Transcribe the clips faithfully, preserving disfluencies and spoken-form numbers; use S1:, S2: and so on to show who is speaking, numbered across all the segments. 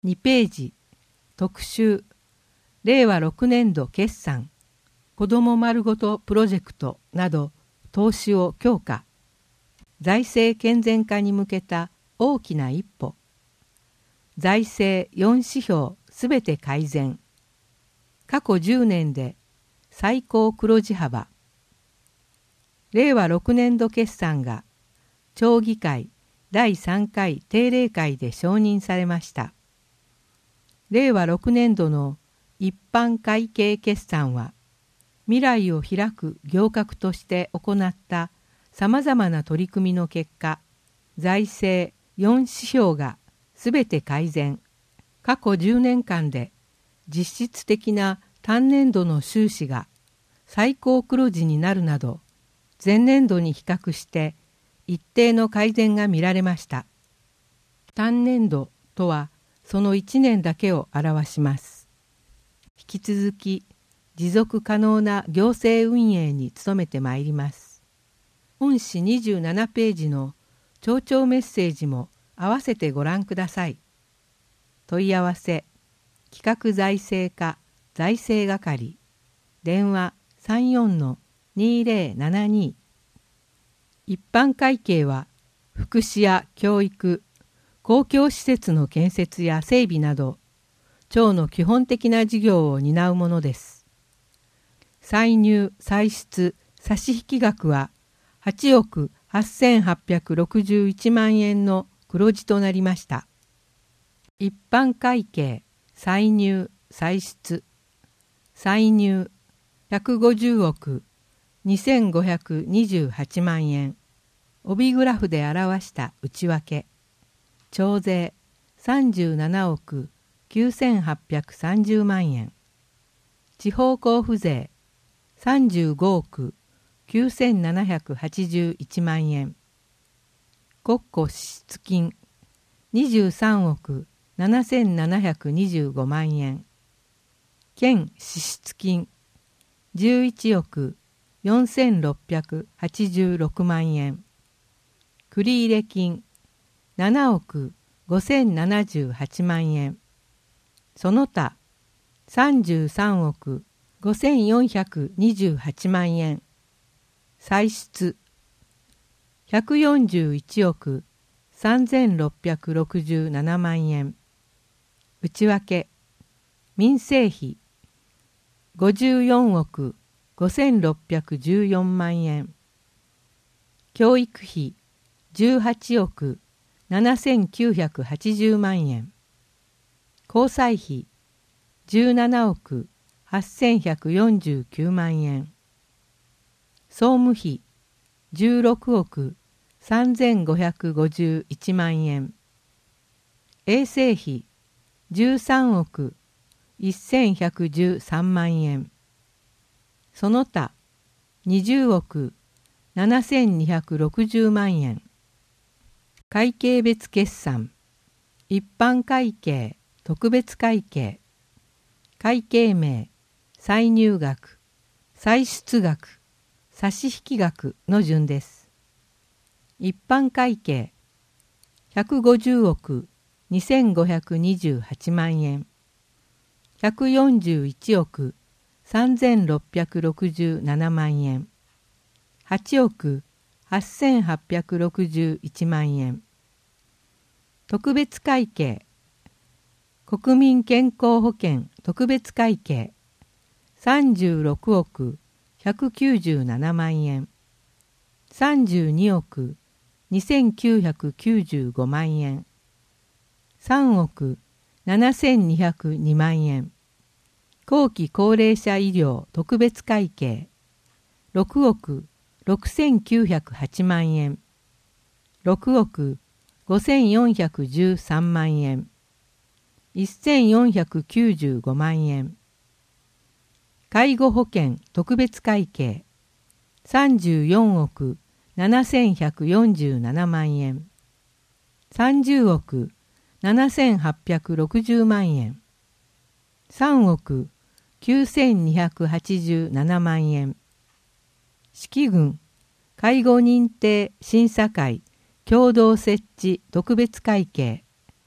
S1: にページ、特集、れいわろくねんど決算、子ども丸ごとプロジェクトなど投資を強化、財政健全化に向けた大きな一歩、財政よん指標すべて改善、過去じゅうねんで最高黒字幅、れいわろくねんど決算が町議会だいさんかい定例会で承認されました。れいわろくねんどの一般会計決算は、未来を開く行革として行ったさまざまな取り組みの結果、財政よん指標がすべて改善、過去じゅうねんかんで実質的な単年度の収支が最高黒字になるなど、前年度に比較して一定の改善が見られました。単年度とはそのいちねんだけを表します。引き続き持続可能な行政運営に努めてまいります。本誌にじゅうななページの町長メッセージも合わせてご覧ください。問い合わせ企画財政課財政係電話 さんよんのにぜろななに。一般会計は福祉や教育、公共施設の建設や整備など町の基本的な事業を担うものです。歳入歳出差引額ははちおくはっせんはっぴゃくろくじゅういちまんえんの黒字となりました。一般会計歳入歳出歳入ひゃくごじゅうおくにせんごひゃくにじゅうはちまんえん、帯グラフで表した内訳、徴税さんじゅうななおくきゅうせんはっぴゃくさんじゅうまんえん、地方交付税さんじゅうごおくきゅうせんななひゃくはちじゅういちまんえん、国庫支出金にじゅうさんおくななせんななひゃくにじゅうごまんえん、県支出金じゅういちおくよんせんろっぴゃくはちじゅうろくまんえん、繰入金ななおくごせんななじゅうはちまんえん、その他さんじゅうさんおくごせんよんひゃくにじゅうはちまんえん、歳出ひゃくよんじゅういちおくさんぜんろっぴゃくろくじゅうななまんえん、内訳民生費ごじゅうよんおくごせんろっぴゃくじゅうよんまんえん、教育費じゅうはちおくななせんきゅうひゃくはちじゅうまんえん、交際費じゅうななおくはっせんひゃくよんじゅうきゅうまんえん、総務費じゅうろくおくさんぜんごひゃくごじゅういちまんえん、衛生費じゅうさんおくせんひゃくじゅうさんまんえん、その他にじゅうおくななせんにひゃくろくじゅうまんえん、会計別決算、一般会計、特別会計、会計名、歳入額、歳出額、差引額の順です。一般会計、ひゃくごじゅうおくにせんごひゃくにじゅうはちまんえん、ひゃくよんじゅういちおくさんぜんろっぴゃくろくじゅうななまんえん、はちおくはっせんはっぴゃくろくじゅういちまんえん、特別会計、国民健康保険特別会計さんじゅうろくおくひゃくきゅうじゅうななまんえん、さんじゅうにおくにせんきゅうひゃくきゅうじゅうごまんえん、さんおくななせんにひゃくにまんえん、後期高齢者医療特別会計ろくおくろくせんきゅうひゃくはちまんえん、ろくおくごせんよんひゃくじゅうさんまんえん、せんよんひゃくきゅうじゅうごまんえん、介護保険特別会計さんじゅうよんおくななせんひゃくよんじゅうななまんえん、さんじゅうおくななせんはっぴゃくろくじゅうまんえん、さんおくきゅうせんにひゃくはちじゅうななまんえん、式群介護認定審査会共同設置特別会計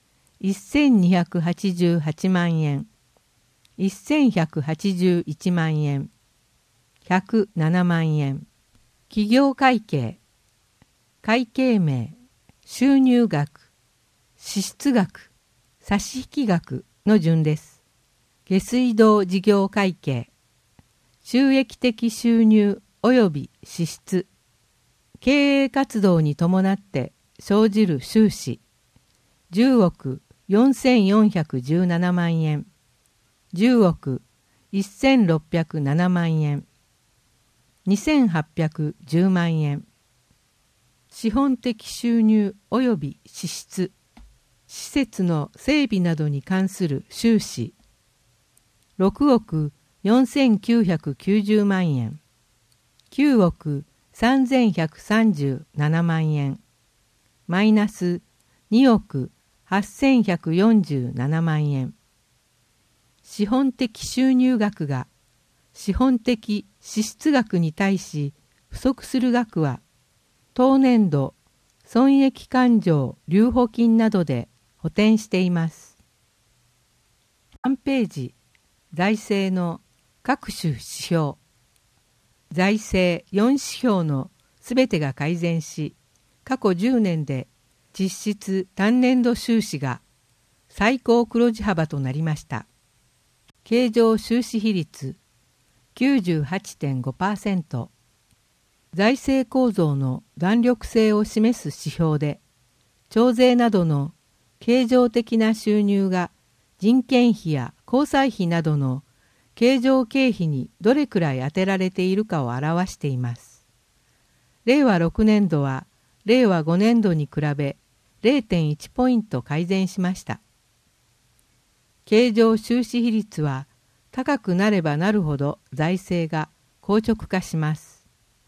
S1: せんにひゃくはちじゅうはちまんえん、せんひゃくはちじゅういちまんえん、ひゃくななまんえん。企業会計、会計名、収入額、支出額、差引額の順です。下水道事業会計、収益的収入及び支出、経営活動に伴って生じる収支、じゅうおくよんせんよんひゃくじゅうななまんえん、じゅうおくせんろっぴゃくななまんえん、にせんはっぴゃくじゅうまんえん。資本的収入及び支出、施設の整備などに関する収支、ろくおくよんせんきゅうひゃくきゅうじゅうまんえん、きゅうおくさんぜんひゃくさんじゅうななまんえん、マイナスにおくはっせんひゃくよんじゅうななまんえん。資本的収入額が資本的支出額に対し不足する額は、当年度損益勘定留保金などで補填しています。さんページ、財政の各種指標。財政よん指標のすべてが改善し、過去じゅうねんで実質単年度収支が最高黒字幅となりました。経常収支比率 きゅうじゅうはちてんごパーセント、財政構造の弾力性を示す指標で、徴税などの経常的な収入が人件費や交際費などの経常経費にどれくらい充てられているかを表しています。れいわろくねんどはれいわごねんどに比べ れいてんいち ポイント改善しました。経常収支比率は高くなればなるほど財政が硬直化します。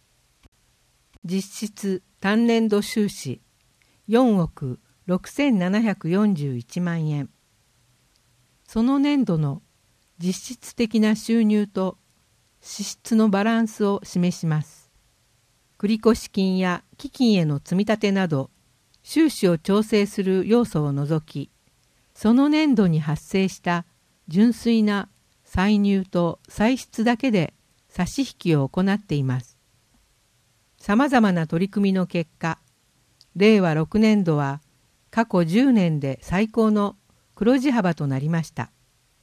S1: 実質単年度収支よんおくろくせんななひゃくよんじゅういちまんえん。その年度の実質的な収入と支出のバランスを示します。繰越金や基金への積み立てなど収支を調整する要素を除き、その年度に発生した純粋な歳入と歳出だけで差し引きを行っています。さまざまな取り組みの結果、れいわろくねんどは過去じゅうねんで最高の黒字幅となりました。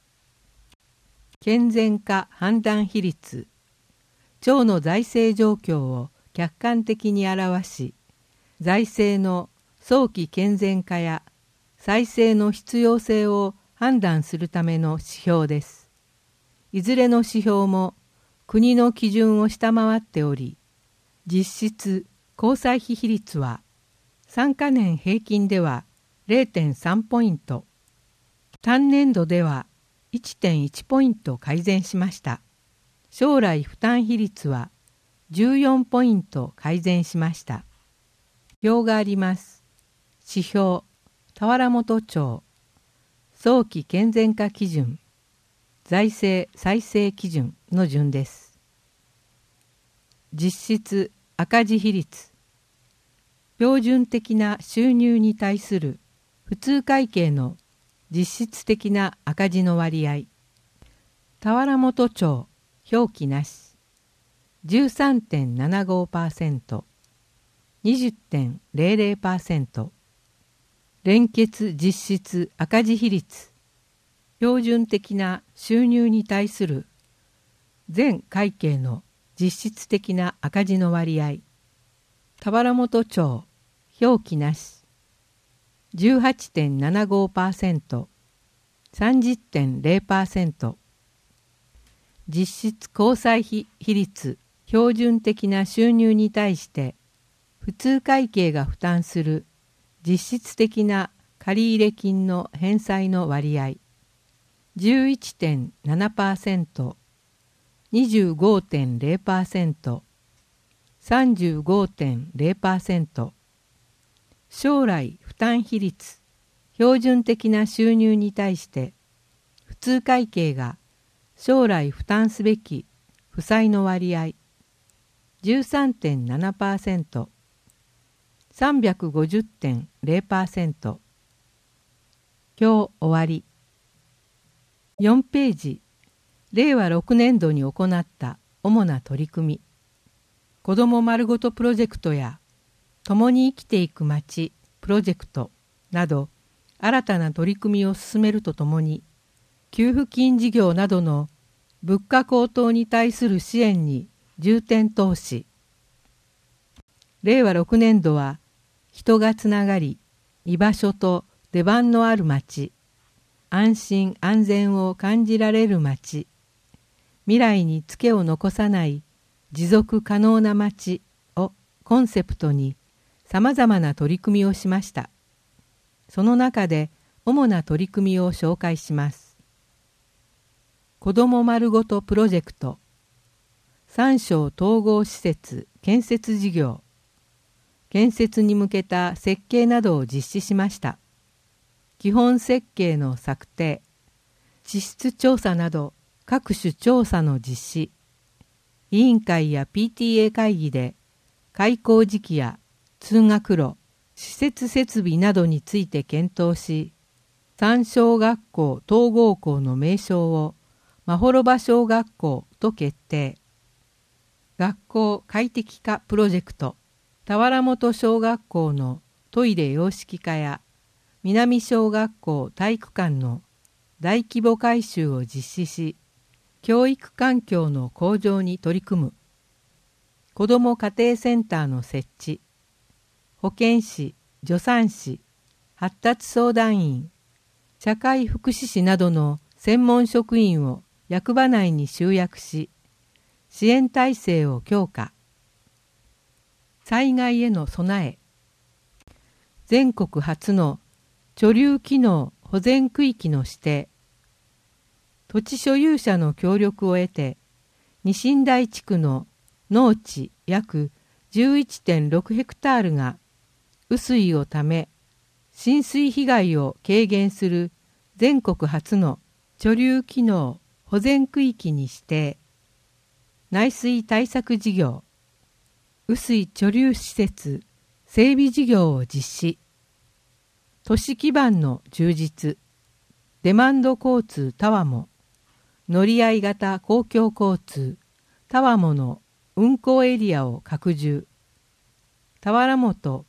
S1: 健全化判断比率、庁の財政状況を客観的に表し、財政の早期健全化や再生の必要性を判断するための指標です。いずれの指標も国の基準を下回っており、実質交際費比率はさんかねん平均では れいてんさん ポイント、単年度ではいってんいち ポイント改善しました。将来負担比率はじゅうよんポイント改善しました。表があります。指標、田原本町、早期健全化基準、財政再生基準の順です。実質赤字比率、標準的な収入に対する普通会計の実質的な赤字の割合、田原本町表記なし じゅうさんてんななごパーセント、にじゅってんぜろぜろパーセント、連結実質赤字比率、標準的な収入に対する全会計の実質的な赤字の割合、田原本町表記なし じゅうはちてんななごパーセント、さんじゅってんぜろパーセント、実質交際費比率、標準的な収入に対して普通会計が負担する実質的な借入金の返済の割合 じゅういちてんななパーセント、にじゅうごてんぜろパーセント、さんじゅうごてんぜろパーセント、将来負担比率、標準的な収入に対して普通会計が将来負担すべき負債の割合 じゅうさんてんななパーセント、さんびゃくごじゅってんぜろパーセント、 今日終わり。よんページ、れいわろくねんどに行った主な取り組み。子ども丸ごとプロジェクトや共に生きていくまちプロジェクトなど新たな取り組みを進めるとともに、給付金事業などの物価高騰に対する支援に重点投資。れいわろくねんどは人がつながり、居場所と出番のある町、安心安全を感じられる町、未来にツケを残さない持続可能な町をコンセプトにさまざまな取り組みをしました。その中で主な取り組みを紹介します。子ども丸ごとプロジェクト、三省統合施設建設事業、建設に向けた設計などを実施しました。基本設計の策定、地質調査など各種調査の実施、委員会や ピーティーエー 会議で開校時期や通学路、施設設備などについて検討し、三小学校統合校の名称をまほろば小学校と決定。学校快適化プロジェクト、田原本小学校のトイレ洋式化や南小学校体育館の大規模改修を実施し、教育環境の向上に取り組む。子ども家庭センターの設置、保健師、助産師、発達相談員、社会福祉士などの専門職員を役場内に集約し、支援体制を強化。災害への備え。全国初の貯留機能保全区域の指定。土地所有者の協力を得て、二新台地区の農地約 じゅういってんろく ヘクタールが雨水をため、浸水被害を軽減する全国初の貯留機能保全区域に指定。内水対策事業、雨水貯留施設整備事業を実施。都市基盤の充実、デマンド交通タワモ、乗り合い型公共交通タワモの運行エリアを拡充。田原本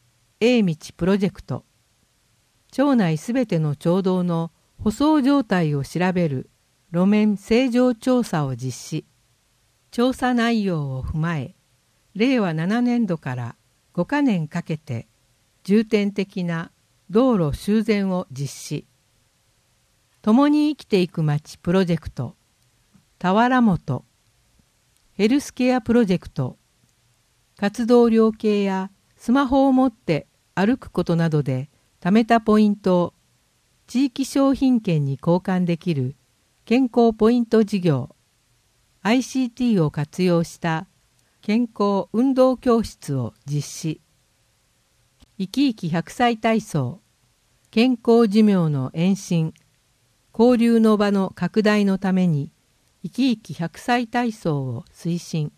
S1: A 道プロジェクト、町内すべての町道の舗装状態を調べる路面正常調査を実施。調査内容を踏まえ、れいわななねんどからごかねんかけて重点的な道路修繕を実施。共に生きていくまちプロジェクト、田原本、ヘルスケアプロジェクト、活動量計やスマホを持って歩くことなどで貯めたポイントを地域商品券に交換できる健康ポイント事業、アイシーティー を活用した健康運動教室を実施。生き生きひゃくさい体操、健康寿命の延伸、交流の場の拡大のために生き生きひゃくさい体操を推進。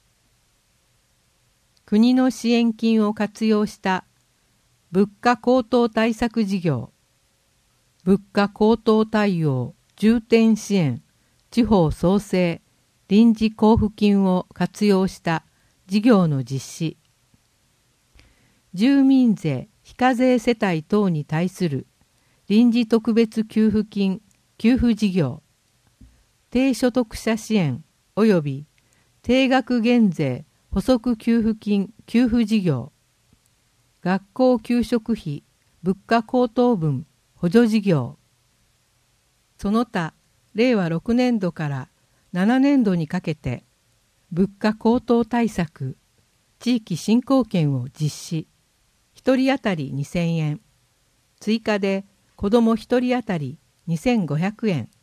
S1: 国の支援金を活用した物価高騰対策事業、物価高騰対応重点支援地方創生臨時交付金を活用した事業の実施。住民税非課税世帯等に対する臨時特別給付金給付事業、低所得者支援及び定額減税補足給付金給付事業、学校給食費物価高騰分補助事業。その他れいわろくねんどからななねんどにかけて物価高騰対策地域振興券を実施。ひとり当たりにせんえん、追加で子どもひとり当たりにせんごひゃくえん。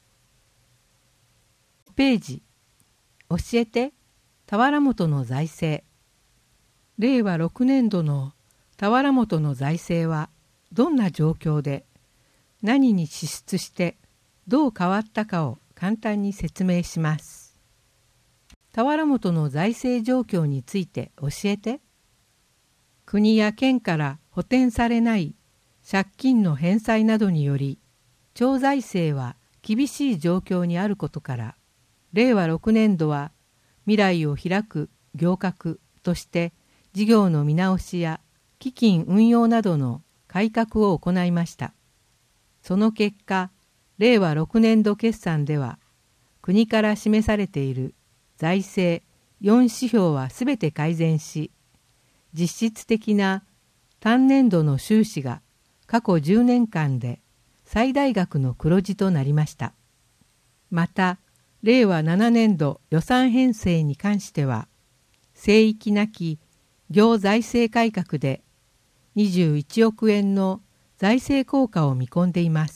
S1: ページ、教えて田原本の財政。れいわろくねんどの田原本の財政はどんな状況で何に支出してどう変わったかを簡単に説明します。田原本の財政状況について教えて。国や県から補填されない借金の返済などにより町財政は厳しい状況にあることから、れいわろくねんどは未来を開く行革として事業の見直しや基金運用などの改革を行いました。その結果、れいわろくねんど決算では国から示されている財政よん指標はすべて改善し、実質的な単年度の収支が過去じゅうねんかんで最大額の黒字となりました。また、れいわななねんど予算編成に関しては、聖域なき行財政改革でにじゅういちおくえんの財政効果を見込んでいます。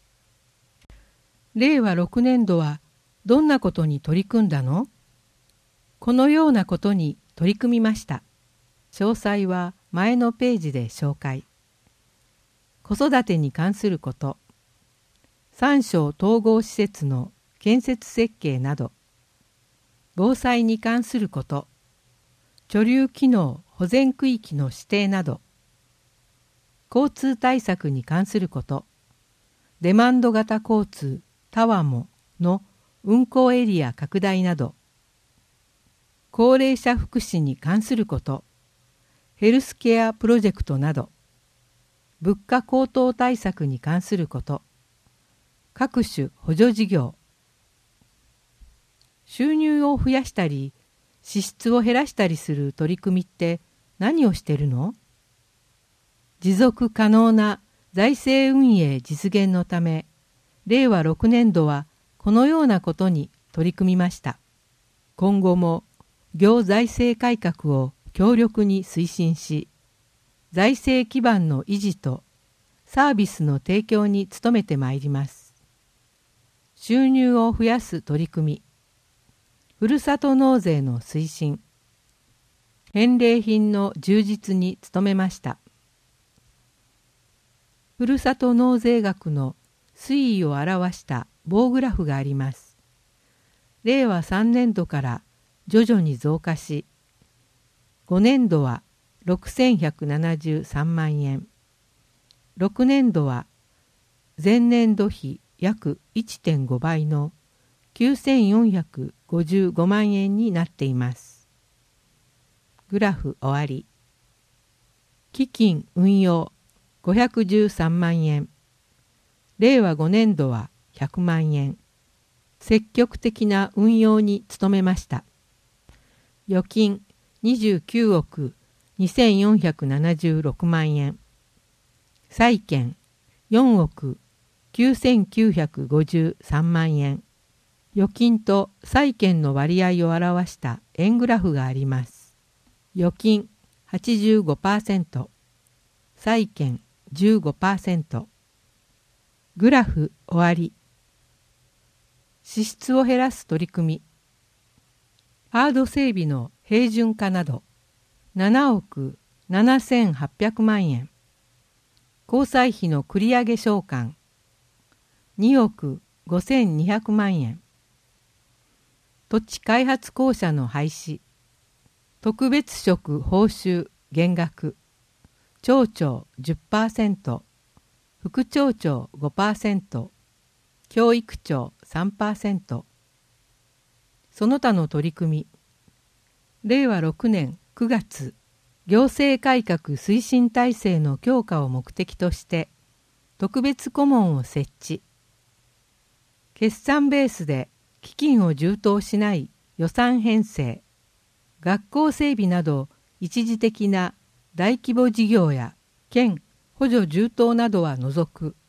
S1: れいわろくねんどはどんなことに取り組んだの？このようなことに取り組みました。詳細は前のページで紹介。子育てに関すること、三省統合施設の建設設計など、防災に関すること、貯留機能保全区域の指定など、交通対策に関すること、デマンド型交通タワモの運行エリア拡大など、高齢者福祉に関すること、ヘルスケアプロジェクトなど、物価高騰対策に関すること、各種補助事業、収入を増やしたり、支出を減らしたりする取り組みって何をしてるの？持続可能な財政運営実現のため、れいわろくねんどはこのようなことに取り組みました。今後も行財政改革を強力に推進し、財政基盤の維持とサービスの提供に努めてまいります。収入を増やす取り組み、ふるさと納税の推進、返礼品の充実に努めました。ふるさと納税額の推移を表した棒グラフがあります。れいわさんねんどから徐々に増加し、ごねんどはろくせんひゃくななじゅうさんまんえん、ろくねんどは前年度比約 いってんごばいのきゅうせんよんひゃくごじゅうごまんえんになっています。グラフ終わり。基金運用ごひゃくじゅうさんまんえん、れいわごねんどはひゃくまんえん、積極的な運用に努めました。預金にじゅうきゅうおくにせんよんひゃくななじゅうろくまんえん、債券よんおくきゅうせんきゅうひゃくごじゅうさんまんえん、預金と債券の割合を表した円グラフがあります。預金 はちじゅうごパーセント、債券 じゅうごパーセント。グラフ終わり。支出を減らす取り組み。ハード整備の平準化などななおくななせんはっぴゃくまんえん。交際費の繰り上げ償還におくごせんにひゃくまんえん。土地開発公社の廃止。特別職報酬減額。町長 じゅっパーセント、副町長 ごパーセント、教育長 さんパーセント。その他の取り組み。れいわろくねんくがつ、行政改革推進体制の強化を目的として特別顧問を設置。決算ベースで基金を充当しない予算編成、学校整備など一時的な大規模事業や県補助充当などは除く